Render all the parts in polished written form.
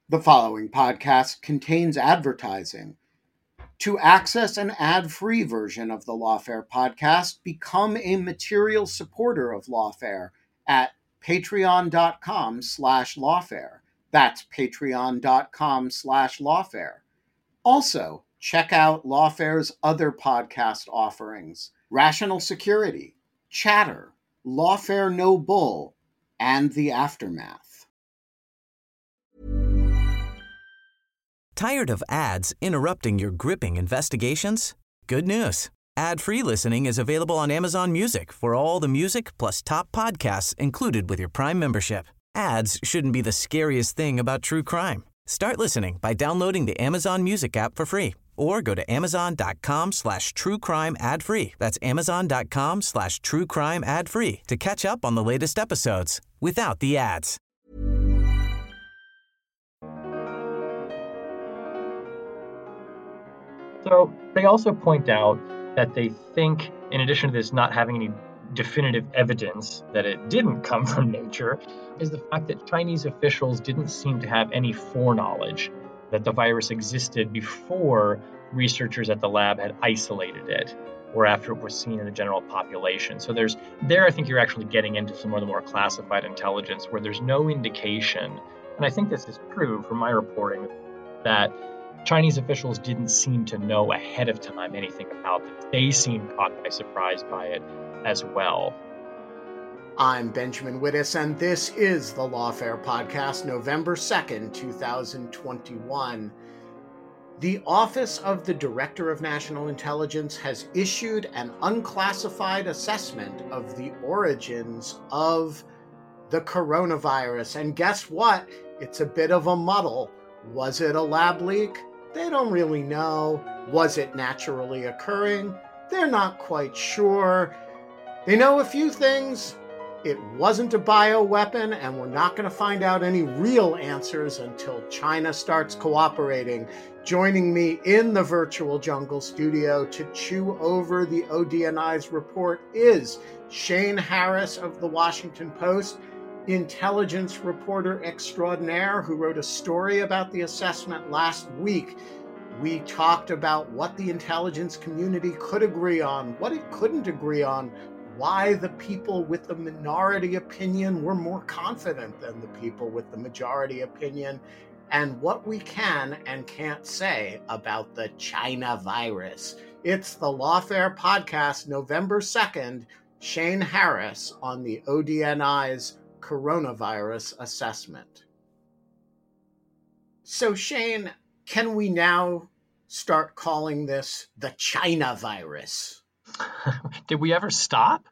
The following podcast contains advertising. To access an ad-free version of the Lawfare podcast, become a material supporter of Lawfare at patreon.com/lawfare. That's patreon.com/lawfare. Also, check out Lawfare's other podcast offerings: Rational Security, Chatter, Lawfare No Bull, and The Aftermath. Tired of ads interrupting your gripping investigations? Good news. Ad-free listening is available on Amazon Music for all the music plus top podcasts included with your Prime membership. Ads shouldn't be the scariest thing about true crime. Start listening by downloading the Amazon Music app for free or go to amazon.com/truecrime ad-free. That's amazon.com/truecrime ad-free to catch up on the latest episodes without the ads. So they also point out that they think, in addition to this not having any definitive evidence that it didn't come from nature, is the fact that Chinese officials didn't seem to have any foreknowledge that the virus existed before researchers at the lab had isolated it or after it was seen in the general population. So I think you're actually getting into some of the more classified intelligence where there's no indication, and I think this is true from my reporting, that Chinese officials didn't seem to know ahead of time anything about it. They seemed caught by surprise by it as well. I'm Benjamin Wittes, and this is the Lawfare Podcast, November 2nd, 2021. The Office of the Director of National Intelligence has issued an unclassified assessment of the origins of the coronavirus. And guess what? It's a bit of a muddle. Was it a lab leak? They don't really know. Was it naturally occurring? They're not quite sure. They know a few things. It wasn't a bioweapon, and we're not going to find out any real answers until China starts cooperating. Joining me in the virtual jungle studio to chew over the ODNI's report is Shane Harris of the Washington Post, intelligence reporter extraordinaire who wrote a story about the assessment last week. We talked about what the intelligence community could agree on, what it couldn't agree on, why the people with the minority opinion were more confident than the people with the majority opinion, and what we can and can't say about the China virus. It's the Lawfare Podcast, November 2nd, Shane Harris on the ODNI's coronavirus assessment. So, Shane, can we now start calling this the China virus? Did we ever stop?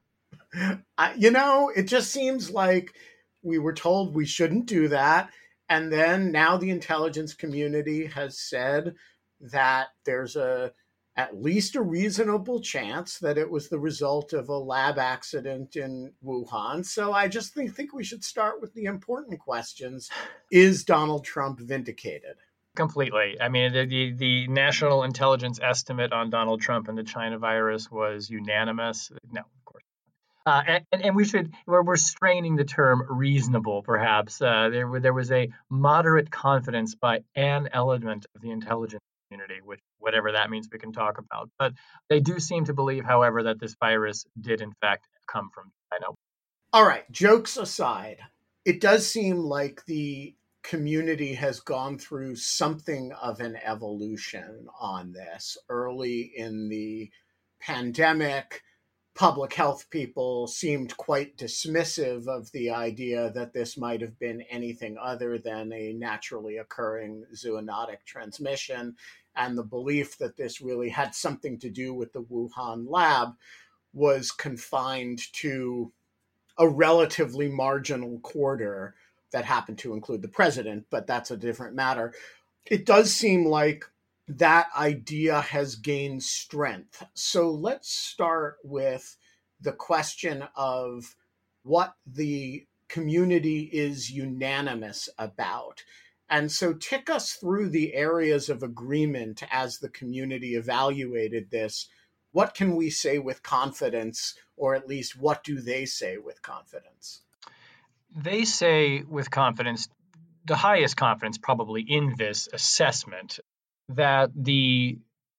It just seems like we were told we shouldn't do that. And then now the intelligence community has said that there's at least a reasonable chance that it was the result of a lab accident in Wuhan. So I just think we should start with the important questions. Is Donald Trump vindicated? Completely. I mean, the national intelligence estimate on Donald Trump and the China virus was unanimous. No, of course. And we're straining the term reasonable, perhaps. There was a moderate confidence by an element of the intelligence community, which whatever that means we can talk about. But they do seem to believe, however, that this virus did in fact come from China. All right, jokes aside, it does seem like the community has gone through something of an evolution on this. Early in the pandemic, public health people seemed quite dismissive of the idea that this might have been anything other than a naturally occurring zoonotic transmission, and the belief that this really had something to do with the Wuhan lab was confined to a relatively marginal quarter that happened to include the president, but that's a different matter. It does seem like that idea has gained strength. So let's start with the question of what the community is unanimous about. And so tick us through the areas of agreement as the community evaluated this. What can we say with confidence, or at least what do they say with confidence? They say with confidence the highest confidence probably in this assessment that the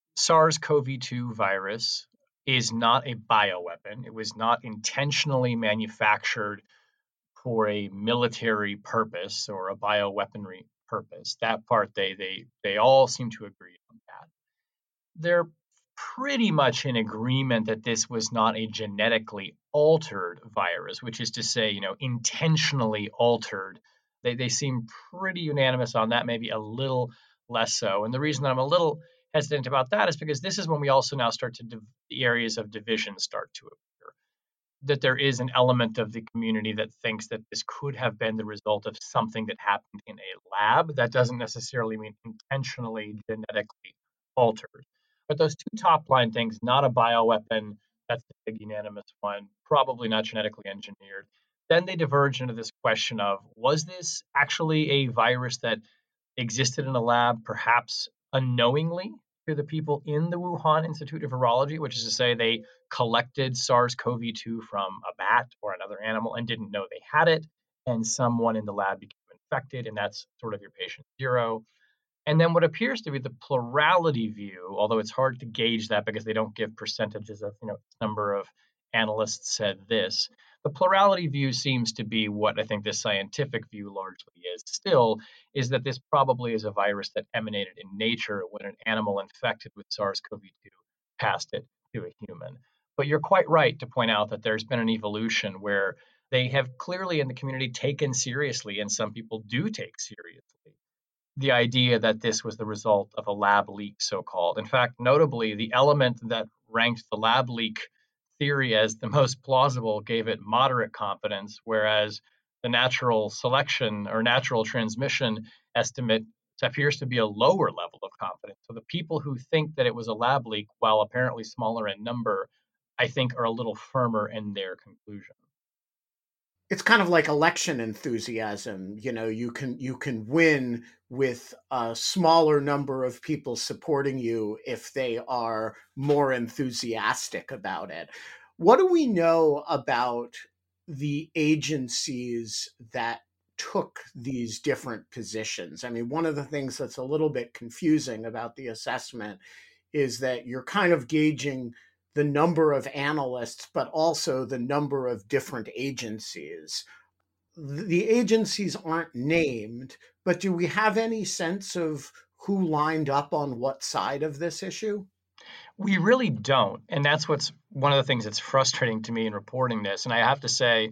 SARS-CoV-2 virus is not a bioweapon. It was not intentionally manufactured for a military purpose or a bioweaponry purpose. That part they all seem to agree on that. They're pretty much in agreement that this was not a genetically altered virus, which is to say, intentionally altered. They seem pretty unanimous on that, maybe a little less so. And the reason that I'm a little hesitant about that is because this is when we also now start to the areas of division start to appear. That there is an element of the community that thinks that this could have been the result of something that happened in a lab. That doesn't necessarily mean intentionally genetically altered. But those two top line things, not a bioweapon, that's the big unanimous one, probably not genetically engineered. Then they diverge into this question of, was this actually a virus that existed in a lab, perhaps unknowingly to the people in the Wuhan Institute of Virology, which is to say they collected SARS-CoV-2 from a bat or another animal and didn't know they had it, and someone in the lab became infected, and that's sort of your patient zero. And then what appears to be the plurality view, although it's hard to gauge that because they don't give percentages of, number of analysts said this. The plurality view seems to be what I think the scientific view largely is still, is that this probably is a virus that emanated in nature when an animal infected with SARS-CoV-2 passed it to a human. But you're quite right to point out that there's been an evolution where they have clearly in the community taken seriously, and some people do take seriously, the idea that this was the result of a lab leak, so-called. In fact, notably, the element that ranked the lab leak theory as the most plausible gave it moderate confidence, whereas the natural selection or natural transmission estimate appears to be a lower level of confidence. So the people who think that it was a lab leak, while apparently smaller in number, I think are a little firmer in their conclusion. It's kind of like election enthusiasm. You can win with a smaller number of people supporting you if they are more enthusiastic about it. What do we know about the agencies that took these different positions? I mean, one of the things that's a little bit confusing about the assessment is that you're kind of gauging the number of analysts, but also the number of different agencies. The agencies aren't named, but do we have any sense of who lined up on what side of this issue? We really don't. And that's what's one of the things that's frustrating to me in reporting this. And I have to say,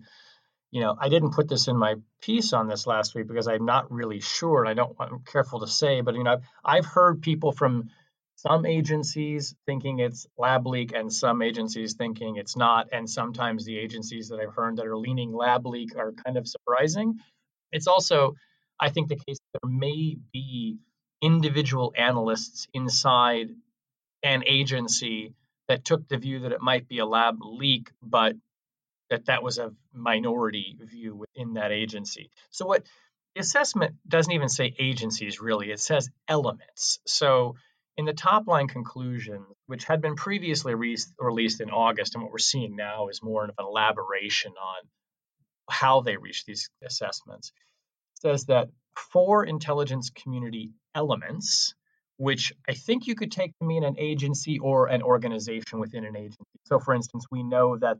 I didn't put this in my piece on this last week because I'm not really sure. And I'm careful to say, but, I've heard people from some agencies thinking it's lab leak and some agencies thinking it's not. And sometimes the agencies that I've heard that are leaning lab leak are kind of surprising. It's also, I think, the case that there may be individual analysts inside an agency that took the view that it might be a lab leak, but that was a minority view within that agency. So what the assessment doesn't even say agencies, really. It says elements. So in the top line conclusion, which had been previously released in August, and what we're seeing now is more of an elaboration on how they reached these assessments, says that 4 intelligence community elements, which I think you could take to mean an agency or an organization within an agency. So, for instance, we know that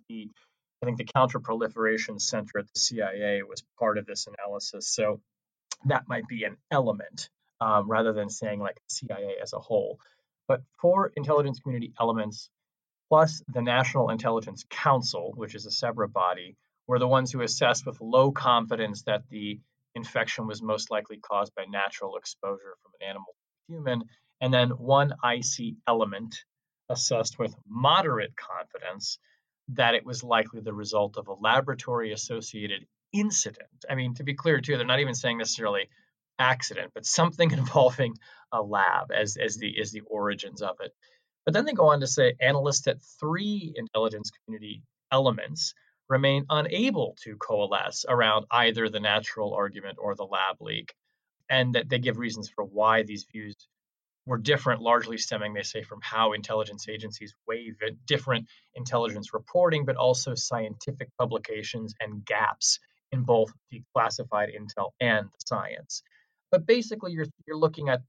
I think the Counterproliferation Center at the CIA was part of this analysis. So that might be an element rather than saying like CIA as a whole. But 4 intelligence community elements plus the National Intelligence Council, which is a separate body, were the ones who assessed with low confidence that the infection was most likely caused by natural exposure from an animal to human. And then 1 IC element assessed with moderate confidence that it was likely the result of a laboratory-associated incident. I mean, to be clear, too, they're not even saying necessarily accident, but something involving a lab as the origins of it. But then they go on to say analysts at 3 intelligence community elements remain unable to coalesce around either the natural argument or the lab leak, and that they give reasons for why these views were different, largely stemming, they say, from how intelligence agencies weigh different intelligence reporting, but also scientific publications and gaps in both the classified intel and the science. But basically, you're looking at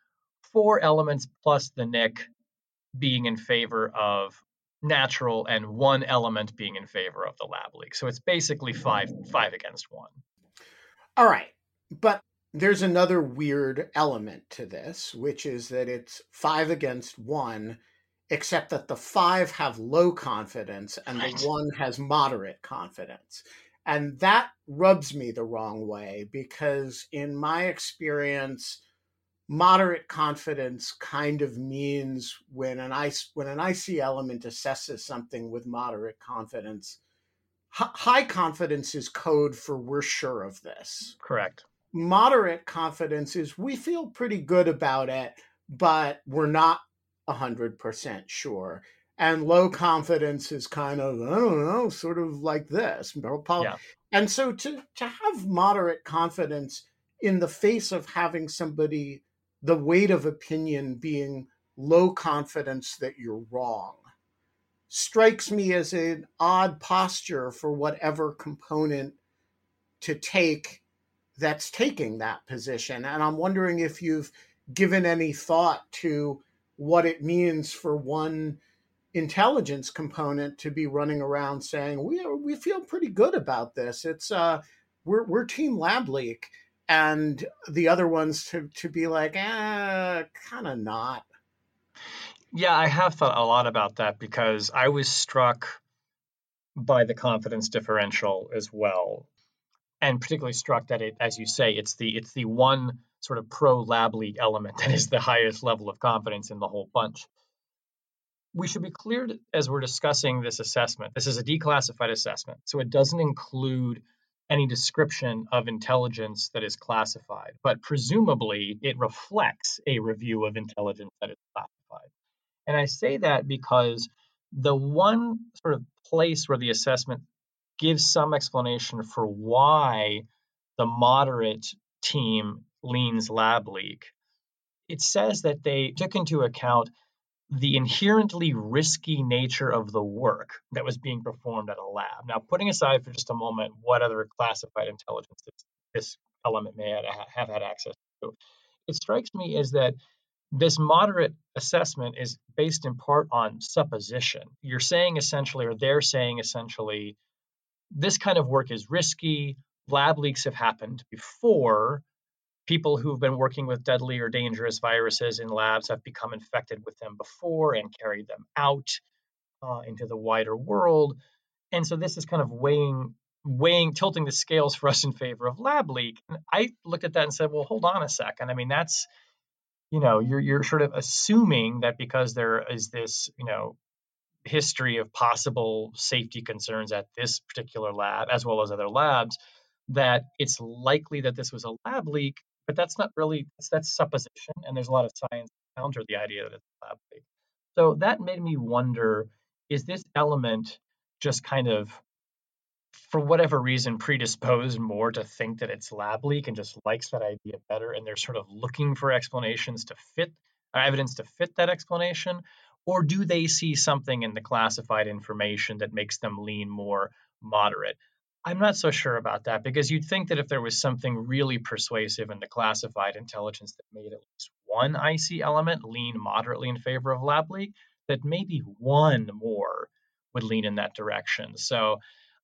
4 elements plus the Nick being in favor of natural and 1 element being in favor of the lab leak. So it's basically 5 against 1. All right. But there's another weird element to this, which is that it's 5 against 1, except that the 5 have low confidence and Right. the 1 has moderate confidence. And that rubs me the wrong way because in my experience, moderate confidence kind of means when an IC element assesses something with moderate confidence, high confidence is code for we're sure of this. Correct. Moderate confidence is we feel pretty good about it, but we're not 100% sure. And low confidence is kind of, I don't know, sort of like this. Yeah. And so to have moderate confidence in the face of having somebody, the weight of opinion being low confidence that you're wrong, strikes me as an odd posture for whatever component to take that's taking that position. And I'm wondering if you've given any thought to what it means for one intelligence component to be running around saying we feel pretty good about this. It's we're Team Lab Leak, and the other ones to be like, kind of not. Yeah, I have thought a lot about that because I was struck by the confidence differential as well, and particularly struck that it, as you say, it's the one sort of pro Lab Leak element that is the highest level of confidence in the whole bunch. We should be clear as we're discussing this assessment. This is a declassified assessment, so it doesn't include any description of intelligence that is classified, but presumably it reflects a review of intelligence that is classified. And I say that because the one sort of place where the assessment gives some explanation for why the moderate team leans Lab Leak, it says that they took into account the inherently risky nature of the work that was being performed at a lab. Now, putting aside for just a moment what other classified intelligence this element may have had access to, it strikes me as that this moderate assessment is based in part on supposition. You're saying essentially, or they're saying essentially, this kind of work is risky. Lab leaks have happened before. People who've been working with deadly or dangerous viruses in labs have become infected with them before and carried them out into the wider world. And so this is kind of tilting the scales for us in favor of Lab Leak. And I looked at that and said, well, hold on a second. I mean, that's, you're sort of assuming that because there is this, history of possible safety concerns at this particular lab, as well as other labs, that it's likely that this was a lab leak, but that's not really, that's supposition. And there's a lot of science to counter the idea that it's a lab leak. So that made me wonder, is this element just kind of, for whatever reason, predisposed more to think that it's lab leak and just likes that idea better, and they're sort of looking for explanations to fit, evidence to fit that explanation? Or do they see something in the classified information that makes them lean more moderate? I'm not so sure about that, because you'd think that if there was something really persuasive in the classified intelligence that made at least one IC element lean moderately in favor of lab leak, that maybe one more would lean in that direction. So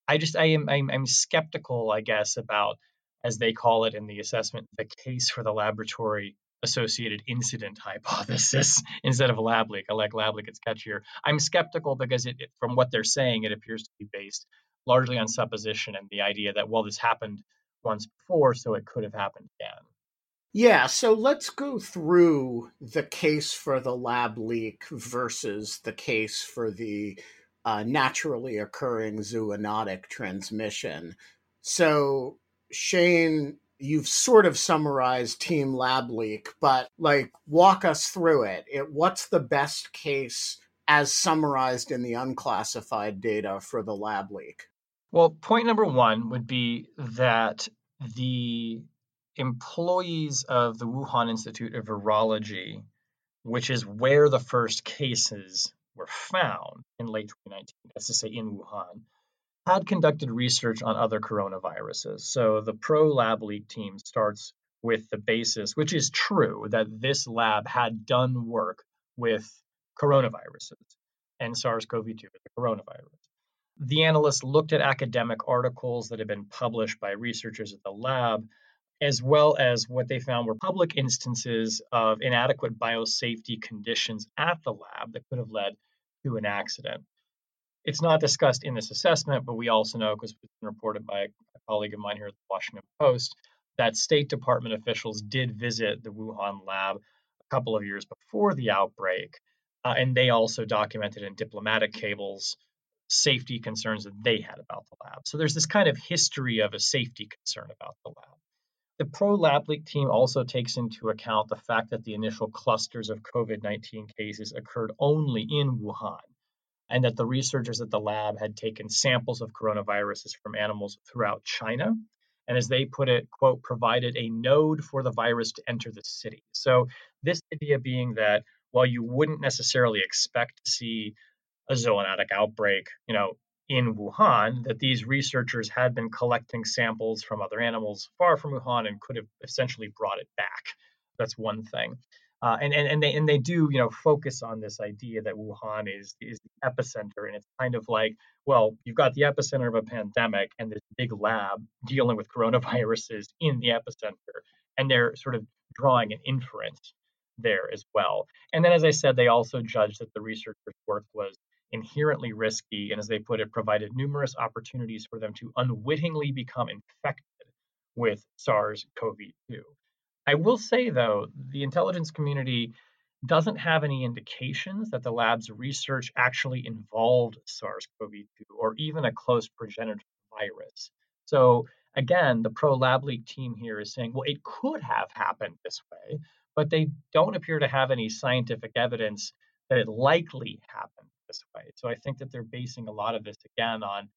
I'm skeptical, I guess, about, as they call it in the assessment, the case for the laboratory associated incident hypothesis instead of lab leak. I like lab leak, it's catchier. I'm skeptical because from what they're saying, it appears to be based largely on supposition and the idea that, well, this happened once before, so it could have happened again. Yeah, so let's go through the case for the lab leak versus the case for the naturally occurring zoonotic transmission. So, Shane, you've sort of summarized Team Lab Leak, but walk us through it. What's the best case as summarized in the unclassified data for the lab leak? Well, point number one would be that the employees of the Wuhan Institute of Virology, which is where the first cases were found in late 2019, that's to say in Wuhan, had conducted research on other coronaviruses. So the Pro Lab Leak team starts with the basis, which is true, that this lab had done work with coronaviruses, and SARS-CoV-2 is a coronavirus. The analysts looked at academic articles that had been published by researchers at the lab, as well as what they found were public instances of inadequate biosafety conditions at the lab that could have led to an accident. It's not discussed in this assessment, but we also know, because it's been reported by a colleague of mine here at the Washington Post, that State Department officials did visit the Wuhan lab a couple of years before the outbreak, and they also documented in diplomatic cables safety concerns that they had about the lab. So there's this kind of history of a safety concern about the lab. The Pro Lab Leak team also takes into account the fact that the initial clusters of COVID-19 cases occurred only in Wuhan, and that the researchers at the lab had taken samples of coronaviruses from animals throughout China, and as they put it, quote, provided a node for the virus to enter the city. So this idea being that while you wouldn't necessarily expect to see a zoonotic outbreak, in Wuhan, that these researchers had been collecting samples from other animals far from Wuhan and could have essentially brought it back. That's one thing. And they do, focus on this idea that Wuhan is the epicenter, and it's kind of like, well, you've got the epicenter of a pandemic and this big lab dealing with coronaviruses in the epicenter, and they're sort of drawing an inference there as well. And then, as I said, they also judged that the researchers' work was inherently risky, and as they put it, provided numerous opportunities for them to unwittingly become infected with SARS-CoV-2. I will say, though, the intelligence community doesn't have any indications that the lab's research actually involved SARS-CoV-2 or even a close progenitor virus. So again, the Pro Lab Leak team here is saying, well, it could have happened this way, but they don't appear to have any scientific evidence that it likely happened this way. So I think that they're basing a lot of this, again, on,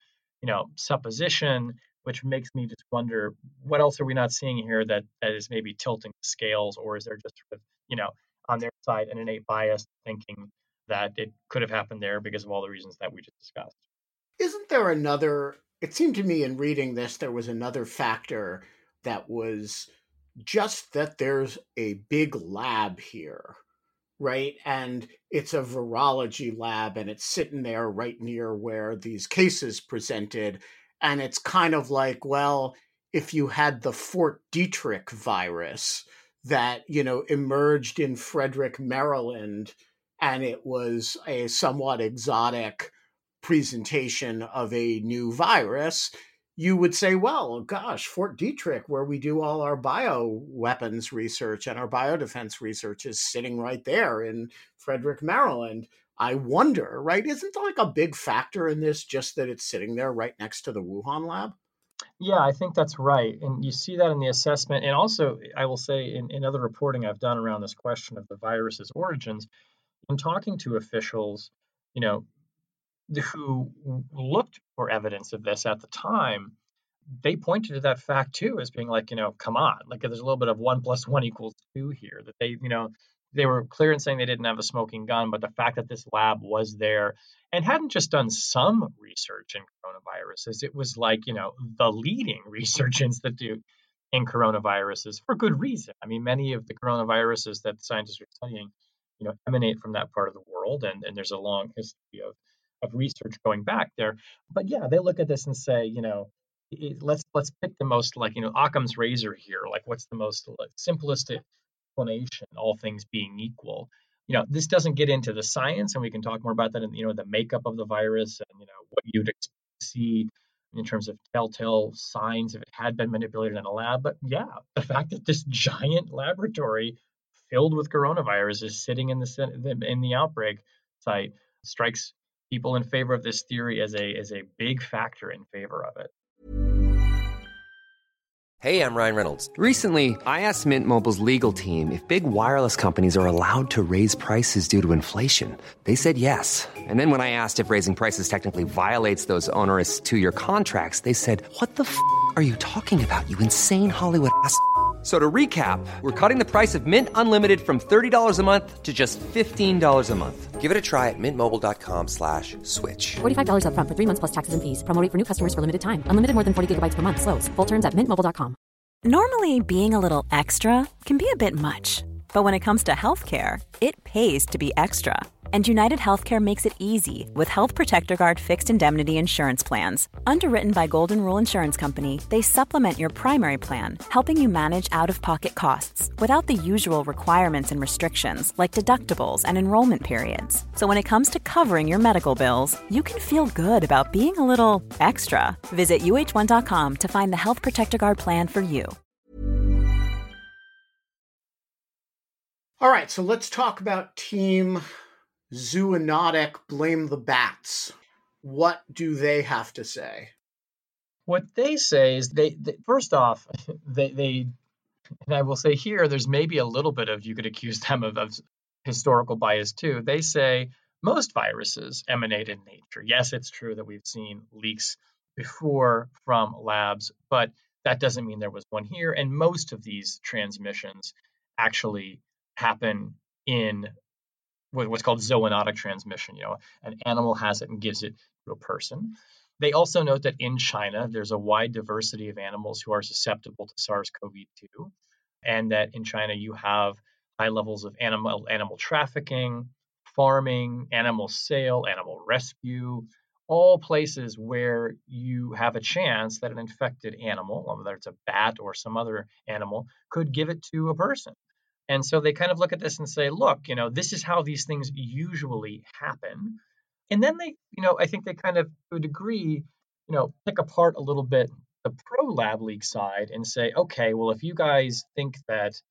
supposition, which makes me just wonder, what else are we not seeing here that is maybe tilting the scales, or is there just sort of, on their side, an innate bias thinking that it could have happened there because of all the reasons that we just discussed? Isn't there another, it seemed to me in reading this, there was another factor that was just that there's a big lab here, right? And it's a virology lab, and it's sitting there right near where these cases presented. And it's kind of like, well, if you had the Fort Detrick virus that, emerged in Frederick, Maryland, and it was a somewhat exotic presentation of a new virus, you would say, well, gosh, Fort Detrick, where we do all our bioweapons research and our biodefense research, is sitting right there in Frederick, Maryland. I wonder, right? Isn't like a big factor in this just that it's sitting there right next to the Wuhan lab? Yeah, I think that's right. And you see that in the assessment. And also, I will say in other reporting I've done around this question of the virus's origins, in talking to officials, who looked for evidence of this at the time, they pointed to that fact too as being like, come on, like there's a little bit of 1 + 1 = 2 here, that they were clear in saying they didn't have a smoking gun, but the fact that this lab was there and hadn't just done some research in coronaviruses, it was like, the leading research institute in coronaviruses for good reason. I mean, many of the coronaviruses that scientists are studying, emanate from that part of the world, and there's a long history of research going back there. But yeah, they look at this and say, let's pick the most, like, Occam's razor here. Like, what's the most simplest explanation, all things being equal? This doesn't get into the science, and we can talk more about that in, the makeup of the virus and, what you'd see in terms of telltale signs if it had been manipulated in a lab. But yeah, the fact that this giant laboratory filled with coronavirus is sitting in the outbreak site strikes people in favor of this theory as a big factor in favor of it. Hey, I'm Ryan Reynolds. Recently, I asked Mint Mobile's legal team if big wireless companies are allowed to raise prices due to inflation. They said yes. And then when I asked if raising prices technically violates those onerous 2-year contracts, they said, "What the f*** are you talking about, you insane Hollywood ass f- So to recap, we're cutting the price of Mint Unlimited from $30 a month to just $15 a month. Give it a try at mintmobile.com/switch. $45 up front for 3 months plus taxes and fees. Promo rate for new customers for limited time. Unlimited more than 40 gigabytes per month. Slows full terms at mintmobile.com. Normally, being a little extra can be a bit much. But when it comes to healthcare, it pays to be extra. And United Healthcare makes it easy with Health Protector Guard fixed indemnity insurance plans. Underwritten by Golden Rule Insurance Company, they supplement your primary plan, helping you manage out-of-pocket costs without the usual requirements and restrictions like deductibles and enrollment periods. So when it comes to covering your medical bills, you can feel good about being a little extra. Visit uh1.com to find the Health Protector Guard plan for you. All right, so let's talk about Team Zoonotic Blame the Bats. What do they have to say? What they say is they first off, they and I will say here, there's maybe a little bit of, you could accuse them of historical bias too. They say most viruses emanate in nature. Yes, it's true that we've seen leaks before from labs, but that doesn't mean there was one here. And most of these transmissions actually happen in what's called zoonotic transmission. An animal has it and gives it to a person. They also note that in China, there's a wide diversity of animals who are susceptible to SARS-CoV-2, and that in China you have high levels of animal trafficking, farming, animal sale, animal rescue, all places where you have a chance that an infected animal, whether it's a bat or some other animal, could give it to a person. And so they kind of look at this and say, look, this is how these things usually happen. And then they, I think they kind of, to a degree, pick apart a little bit the pro-lab leak side and say, okay, well, if you guys think that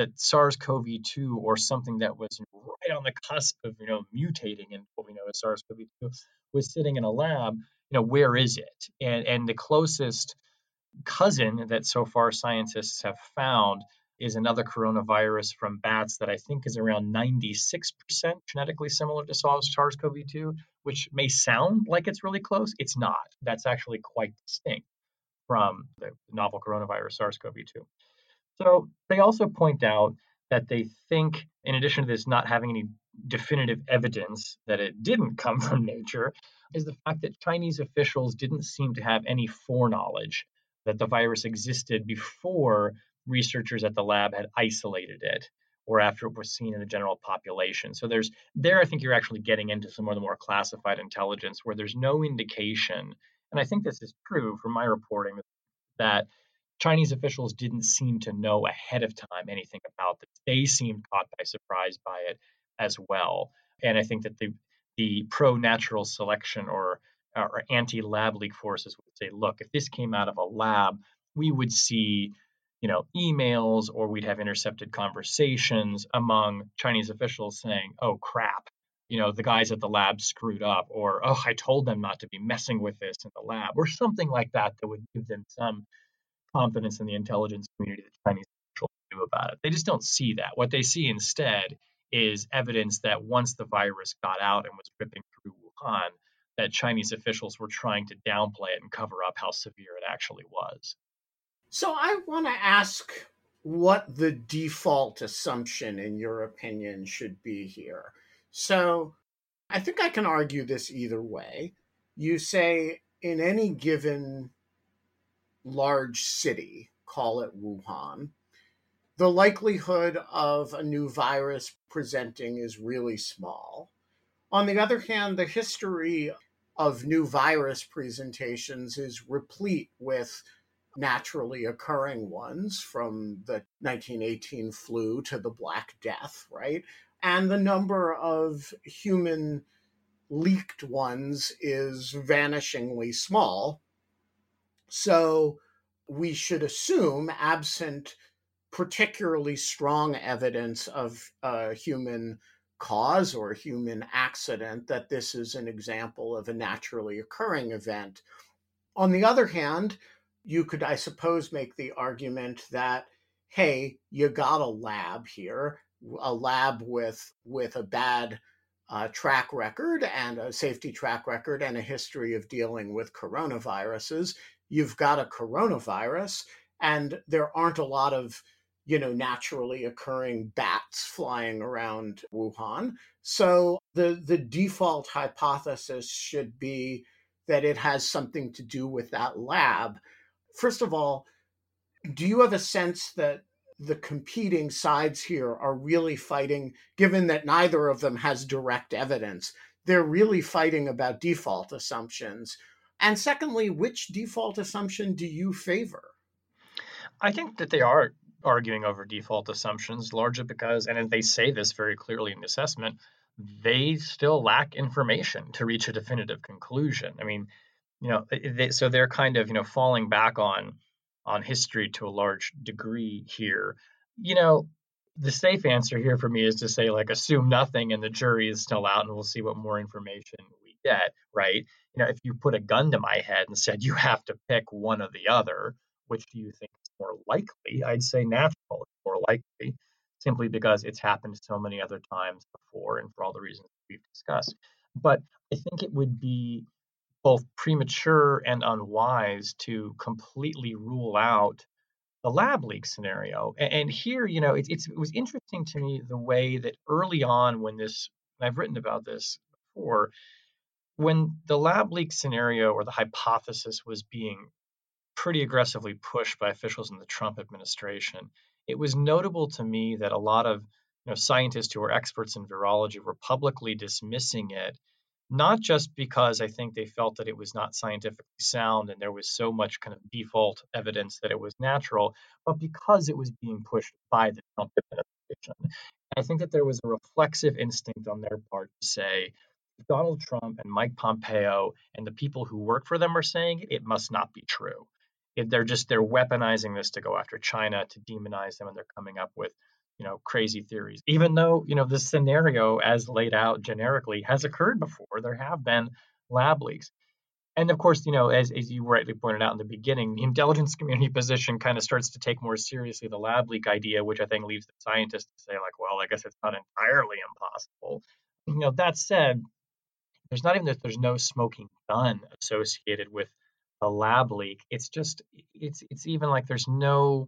SARS-CoV-2 or something that was right on the cusp of, mutating into what we know as SARS-CoV-2 was sitting in a lab, where is it? And the closest cousin that so far scientists have found is another coronavirus from bats that I think is around 96% genetically similar to SARS-CoV-2, which may sound like it's really close. It's not. That's actually quite distinct from the novel coronavirus SARS-CoV-2. So they also point out that they think, in addition to this not having any definitive evidence that it didn't come from nature, is the fact that Chinese officials didn't seem to have any foreknowledge that the virus existed before researchers at the lab had isolated it or after it was seen in the general population. So I think you're actually getting into some of the more classified intelligence where there's no indication, and I think this is true from my reporting, that Chinese officials didn't seem to know ahead of time anything about this. They seemed caught by surprise by it as well. And I think that the pro-natural selection or anti-lab leak forces would say, look, if this came out of a lab, we would see emails, or we'd have intercepted conversations among Chinese officials saying, oh, crap, the guys at the lab screwed up, or, oh, I told them not to be messing with this in the lab, or something like that would give them some confidence in the intelligence community that Chinese officials knew about it. They just don't see that. What they see instead is evidence that once the virus got out and was ripping through Wuhan, that Chinese officials were trying to downplay it and cover up how severe it actually was. So I want to ask what the default assumption, in your opinion, should be here. So I think I can argue this either way. You say in any given large city, call it Wuhan, the likelihood of a new virus presenting is really small. On the other hand, the history of new virus presentations is replete with naturally occurring ones, from the 1918 flu to the Black Death, right? And the number of human leaked ones is vanishingly small. So we should assume, absent particularly strong evidence of a human cause or human accident, that this is an example of a naturally occurring event. On the other hand, you could, I suppose, make the argument that, hey, you got a lab here, a lab with a bad track record and a safety track record and a history of dealing with coronaviruses. You've got a coronavirus, and there aren't a lot of naturally occurring bats flying around Wuhan. So the default hypothesis should be that it has something to do with that lab. First of all, do you have a sense that the competing sides here are really fighting, given that neither of them has direct evidence, they're really fighting about default assumptions? And secondly, which default assumption do you favor? I think that they are arguing over default assumptions, largely because, and they say this very clearly in the assessment, they still lack information to reach a definitive conclusion. I mean, so they're kind of, falling back on history to a large degree here. The safe answer here for me is to say, like, assume nothing and the jury is still out and we'll see what more information we get, right? If you put a gun to my head and said you have to pick one or the other, which do you think is more likely? I'd say natural is more likely, simply because it's happened so many other times before and for all the reasons we've discussed. But I think it would be both premature and unwise to completely rule out the lab leak scenario. And here, it was interesting to me the way that early on when I've written about this before, when the lab leak scenario or the hypothesis was being pretty aggressively pushed by officials in the Trump administration, it was notable to me that a lot of scientists who are experts in virology were publicly dismissing it, not just because I think they felt that it was not scientifically sound and there was so much kind of default evidence that it was natural, but because it was being pushed by the Trump administration. I think that there was a reflexive instinct on their part to say, Donald Trump and Mike Pompeo and the people who work for them are saying it must not be true. They're weaponizing this to go after China, to demonize them, and they're coming up with crazy theories, even though, this scenario as laid out generically has occurred before. There have been lab leaks. And of course, as you rightly pointed out in the beginning, the intelligence community position kind of starts to take more seriously the lab leak idea, which I think leaves the scientists to say, like, well, I guess it's not entirely impossible. That said, there's no smoking gun associated with a lab leak. It's even like there's no.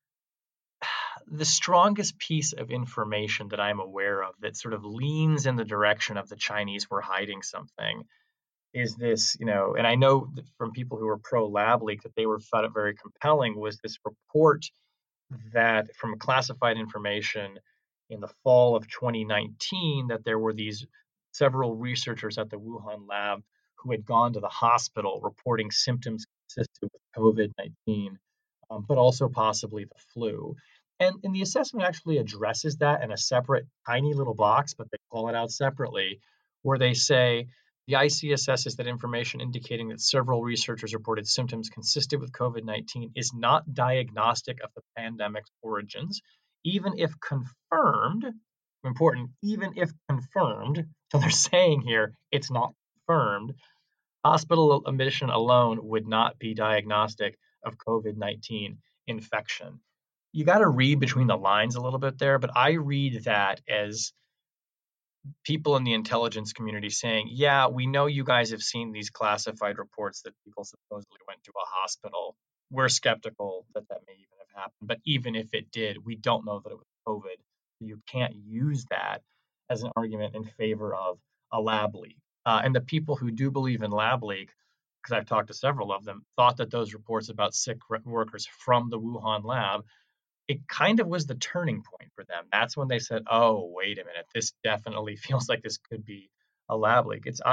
The strongest piece of information that I'm aware of that sort of leans in the direction of the Chinese were hiding something is this, and I know that from people who were pro lab leak that they found it very compelling, was this report that from classified information in the fall of 2019, that there were these several researchers at the Wuhan lab who had gone to the hospital reporting symptoms consistent with COVID-19, but also possibly the flu. And the assessment actually addresses that in a separate tiny little box, but they call it out separately, where they say the IC assesses that information indicating that several researchers reported symptoms consistent with COVID-19 is not diagnostic of the pandemic's origins, even if confirmed. Important, even if confirmed. So they're saying here it's not confirmed. Hospital admission alone would not be diagnostic of COVID-19 infection. You got to read between the lines a little bit there, but I read that as people in the intelligence community saying, yeah, we know you guys have seen these classified reports that people supposedly went to a hospital. We're skeptical that may even have happened. But even if it did, we don't know that it was COVID. You can't use that as an argument in favor of a lab leak. And the people who do believe in lab leak, because I've talked to several of them, thought that those reports about sick workers from the Wuhan lab, it kind of was the turning point for them. That's when they said, oh, wait a minute, this definitely feels like this could be a lab leak. It's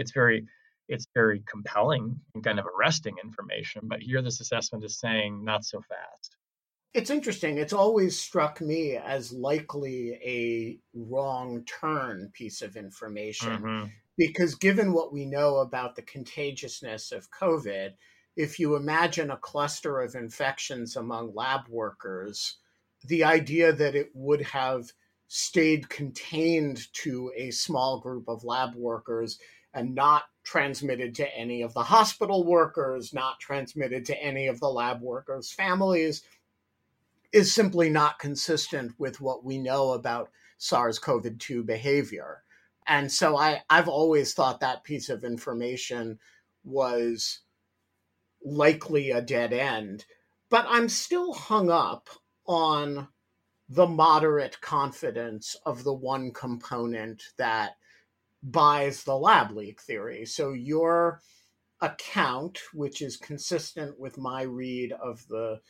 very compelling and kind of arresting information. But here this assessment is saying not so fast. It's interesting. It's always struck me as likely a wrong turn piece of information, because given what we know about the contagiousness of COVID, if you imagine a cluster of infections among lab workers, the idea that it would have stayed contained to a small group of lab workers and not transmitted to any of the hospital workers, not transmitted to any of the lab workers' families, is simply not consistent with what we know about SARS-CoV-2 behavior. And so I've always thought that piece of information was likely a dead end. But I'm still hung up on the moderate confidence of the one component that buys the lab leak theory. So your account, which is consistent with my read of the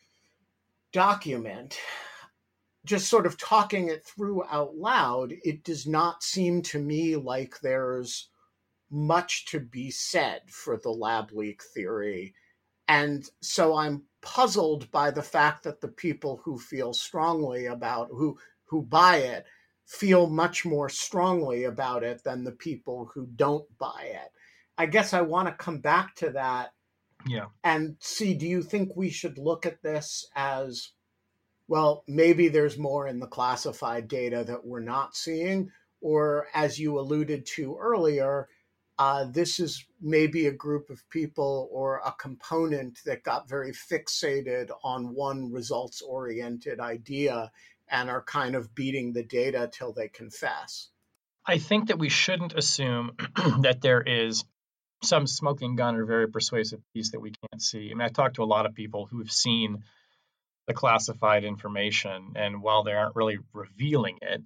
document, just sort of talking it through out loud, it does not seem to me like there's much to be said for the lab leak theory. And so I'm puzzled by the fact that the people who feel strongly about, who buy it, feel much more strongly about it than the people who don't buy it. I guess I want to come back to that and see, do you think we should look at this as, well, maybe there's more in the classified data that we're not seeing, or as you alluded to earlier, this is maybe a group of people or a component that got very fixated on one results-oriented idea and are kind of beating the data till they confess? I think that we shouldn't assume that there is some smoking gun or very persuasive piece that we can't see. I mean, I talked to a lot of people who have seen the classified information, and while they aren't really revealing it,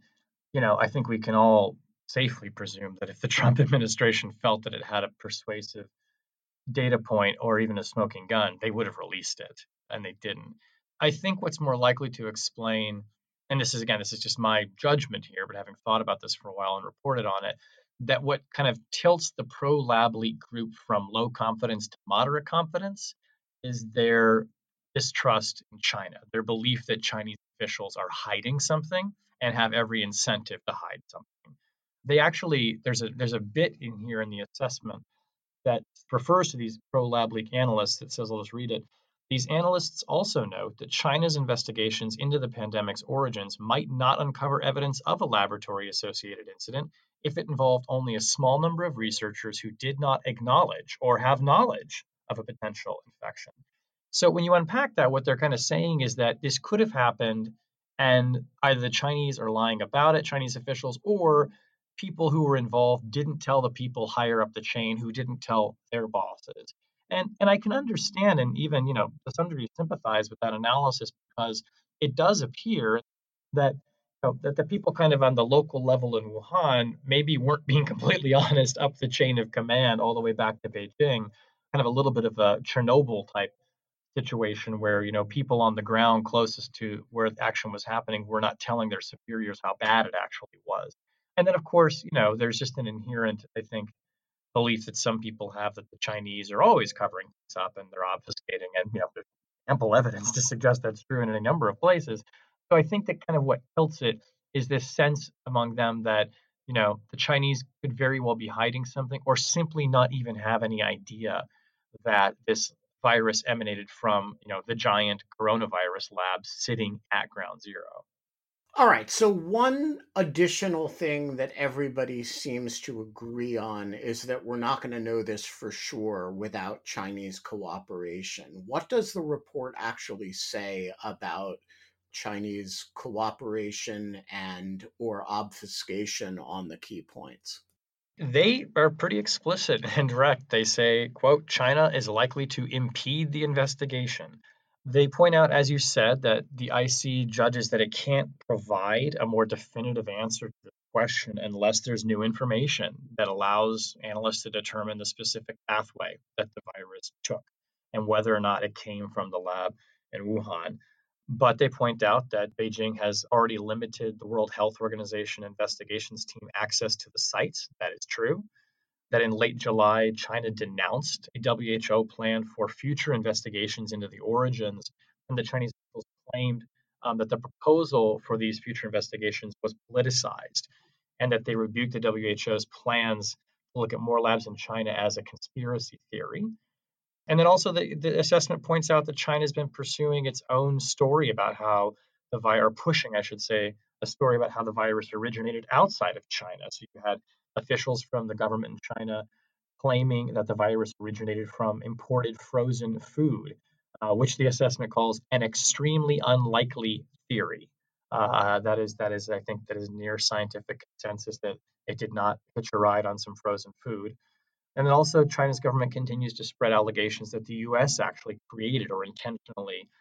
I think we can all safely presume that if the Trump administration felt that it had a persuasive data point or even a smoking gun, they would have released it, and they didn't. I think what's more likely to explain, and this is just my judgment here, but having thought about this for a while and reported on it, that what kind of tilts the pro-lab leak group from low confidence to moderate confidence is their distrust in China, their belief that Chinese officials are hiding something and have every incentive to hide something. They actually, there's a bit in here in the assessment that refers to these pro-lab leak analysts that says, I'll just read it. These analysts also note that China's investigations into the pandemic's origins might not uncover evidence of a laboratory-associated incident if it involved only a small number of researchers who did not acknowledge or have knowledge of a potential infection. So when you unpack that, what they're kind of saying is that this could have happened, and either the Chinese are lying about it, Chinese officials, or people who were involved didn't tell the people higher up the chain who didn't tell their bosses. And I can understand and even, to some degree sympathize with that analysis, because it does appear that that the people kind of on the local level in Wuhan maybe weren't being completely honest up the chain of command all the way back to Beijing, kind of a little bit of a Chernobyl type situation where, people on the ground closest to where the action was happening were not telling their superiors how bad it actually was. And then, of course, there's just an inherent, I think, belief that some people have that the Chinese are always covering things up and they're obfuscating, and there's ample evidence to suggest that's true in a number of places. So I think that kind of what tilts it is this sense among them that the Chinese could very well be hiding something, or simply not even have any idea that this virus emanated from the giant coronavirus labs sitting at ground zero. All right, so one additional thing that everybody seems to agree on is that we're not going to know this for sure without Chinese cooperation. What does the report actually say about Chinese cooperation and or obfuscation on the key points? They are pretty explicit and direct. They say, quote, China is likely to impede the investigation. They point out, as you said, that the IC judges that it can't provide a more definitive answer to the question unless there's new information that allows analysts to determine the specific pathway that the virus took and whether or not it came from the lab in Wuhan. But they point out that Beijing has already limited the World Health Organization investigations team access to the sites. That is true. That in late July, China denounced a WHO plan for future investigations into the origins, and the Chinese officials claimed that the proposal for these future investigations was politicized, and that they rebuked the WHO's plans to look at more labs in China as a conspiracy theory. And then also the assessment points out that China's been pursuing its own story about how the virus, or pushing, I should say, a story about how the virus originated outside of China. So you had officials from the government in China claiming that the virus originated from imported frozen food, which the assessment calls an extremely unlikely theory. That is, I think, that is near scientific consensus that it did not hitch a ride on some frozen food. And then also China's government continues to spread allegations that the U.S. actually created or intentionally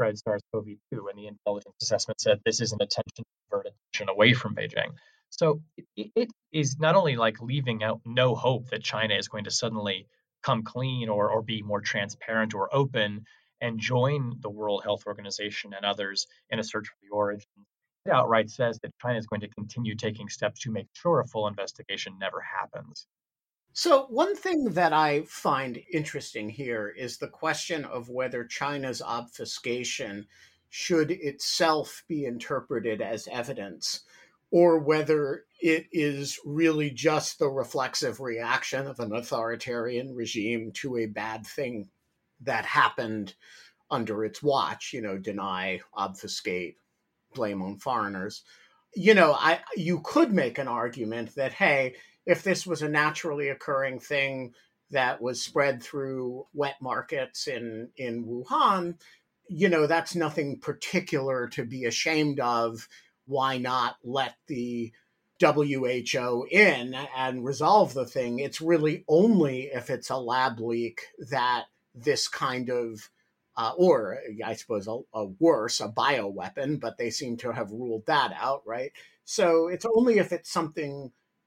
spread SARS-CoV-2, and the intelligence assessment said this is an attention away from Beijing. So it is not only like leaving out no hope that China is going to suddenly come clean or be more transparent or open and join the World Health Organization and others in a search for the origin. It outright says that China is going to continue taking steps to make sure a full investigation never happens. So, one thing that I find interesting here is the question of whether China's obfuscation should itself be interpreted as evidence, or whether it is really just the reflexive reaction of an authoritarian regime to a bad thing that happened under its watch, deny, obfuscate, blame on foreigners. You could make an argument that, hey, if this was a naturally occurring thing that was spread through wet markets in Wuhan, that's nothing particular to be ashamed of. Why not let the WHO in and resolve the thing? It's really only if it's a lab leak that this kind of, or I suppose a worse, a bioweapon, but they seem to have ruled that out, right? So it's only if it's something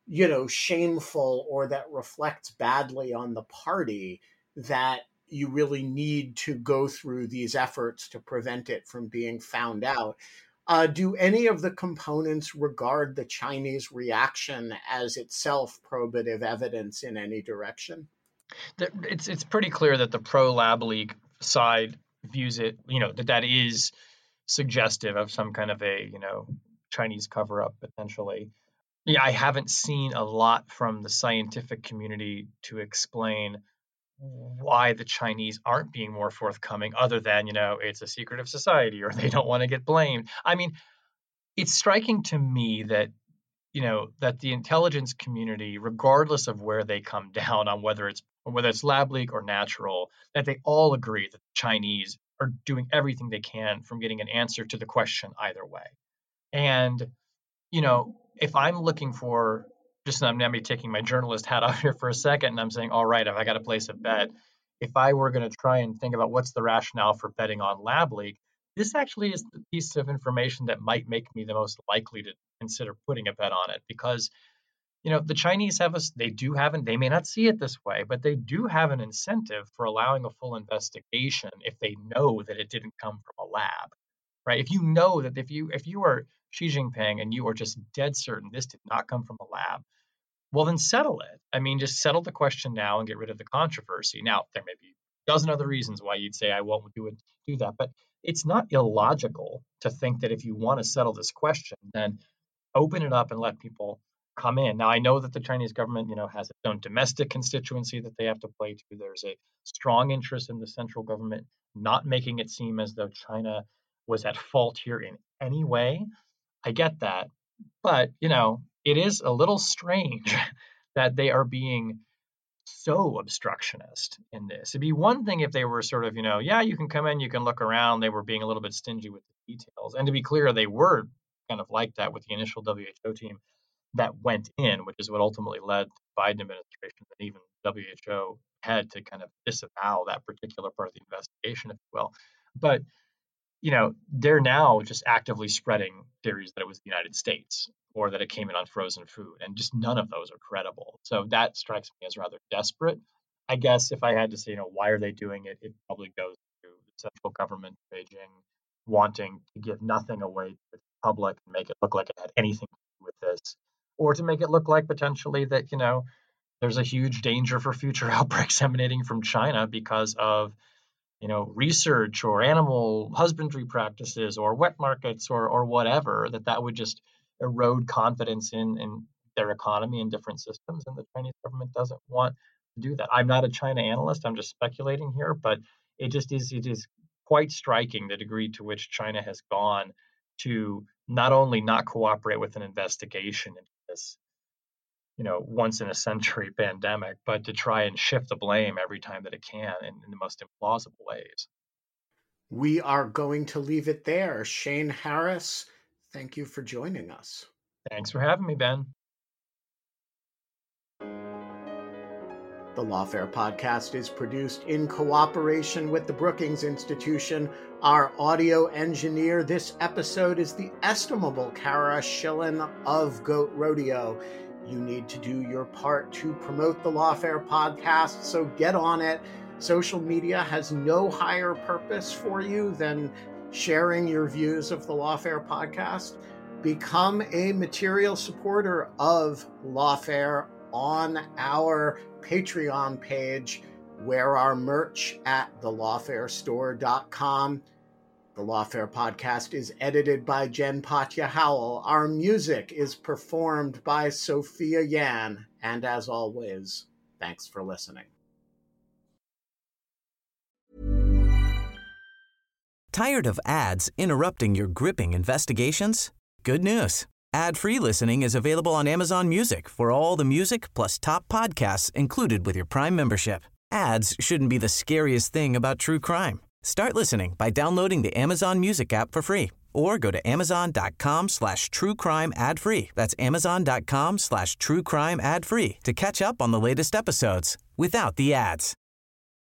shameful or that reflects badly on the party that you really need to go through these efforts to prevent it from being found out. Do any of the components regard the Chinese reaction as itself probative evidence in any direction? It's pretty clear that the pro-lab leak side views it, that is suggestive of some kind of a, Chinese cover-up potentially. Yeah, I haven't seen a lot from the scientific community to explain why the Chinese aren't being more forthcoming, other than, it's a secretive society or they don't want to get blamed. I mean, it's striking to me that, that the intelligence community, regardless of where they come down on whether it's lab leak or natural, that they all agree that the Chinese are doing everything they can from getting an answer to the question either way. And, if I'm looking for, I'm maybe taking my journalist hat off here for a second, and I'm saying, all right, if I got to place a bet, if I were going to try and think about what's the rationale for betting on lab leak, this actually is the piece of information that might make me the most likely to consider putting a bet on it, because, the Chinese they may not see it this way, but they do have an incentive for allowing a full investigation if they know that it didn't come from a lab, right? If you know that if you are Xi Jinping and you are just dead certain this did not come from a lab, well, then settle it. I mean, just settle the question now and get rid of the controversy. Now, there may be a dozen other reasons why you'd say I won't do that, but it's not illogical to think that if you want to settle this question, then open it up and let people come in. Now, I know that the Chinese government, has its own domestic constituency that they have to play to. There's a strong interest in the central government not making it seem as though China was at fault here in any way. I get that. But, it is a little strange that they are being so obstructionist in this. It'd be one thing if they were sort of, you can come in, you can look around. They were being a little bit stingy with the details. And to be clear, they were kind of like that with the initial WHO team that went in, which is what ultimately led to the Biden administration, and even WHO had to kind of disavow that particular part of the investigation, if you will. But they're now just actively spreading theories that it was the United States or that it came in on frozen food, and just none of those are credible. So that strikes me as rather desperate. I guess if I had to say, why are they doing it, it probably goes to the central government, Beijing, wanting to give nothing away to the public and make it look like it had anything to do with this, or to make it look like potentially that, there's a huge danger for future outbreaks emanating from China because of research or animal husbandry practices or wet markets or whatever, that would just erode confidence in their economy and different systems. And the Chinese government doesn't want to do that. I'm not a China analyst. I'm just speculating here, but it is quite striking the degree to which China has gone to not only not cooperate with an investigation into this, once in a century pandemic, but to try and shift the blame every time that it can in the most implausible ways. We are going to leave it there. Shane Harris, thank you for joining us. Thanks for having me, Ben. The Lawfare Podcast is produced in cooperation with the Brookings Institution. Our audio engineer this episode is the estimable Kara Schillen of Goat Rodeo. You need to do your part to promote the Lawfare Podcast, so get on it. Social media has no higher purpose for you than sharing your views of the Lawfare Podcast. Become a material supporter of Lawfare on our Patreon page. Wear our merch at thelawfarestore.com. The Lawfare Podcast is edited by Jen Patja Howell. Our music is performed by Sophia Yan. And as always, thanks for listening. Tired of ads interrupting your gripping investigations? Good news. Ad-free listening is available on Amazon Music for all the music plus top podcasts included with your Prime membership. Ads shouldn't be the scariest thing about true crime. Start listening by downloading the Amazon Music app for free or go to amazon.com/truecrime ad-free. That's amazon.com/truecrime ad-free to catch up on the latest episodes without the ads.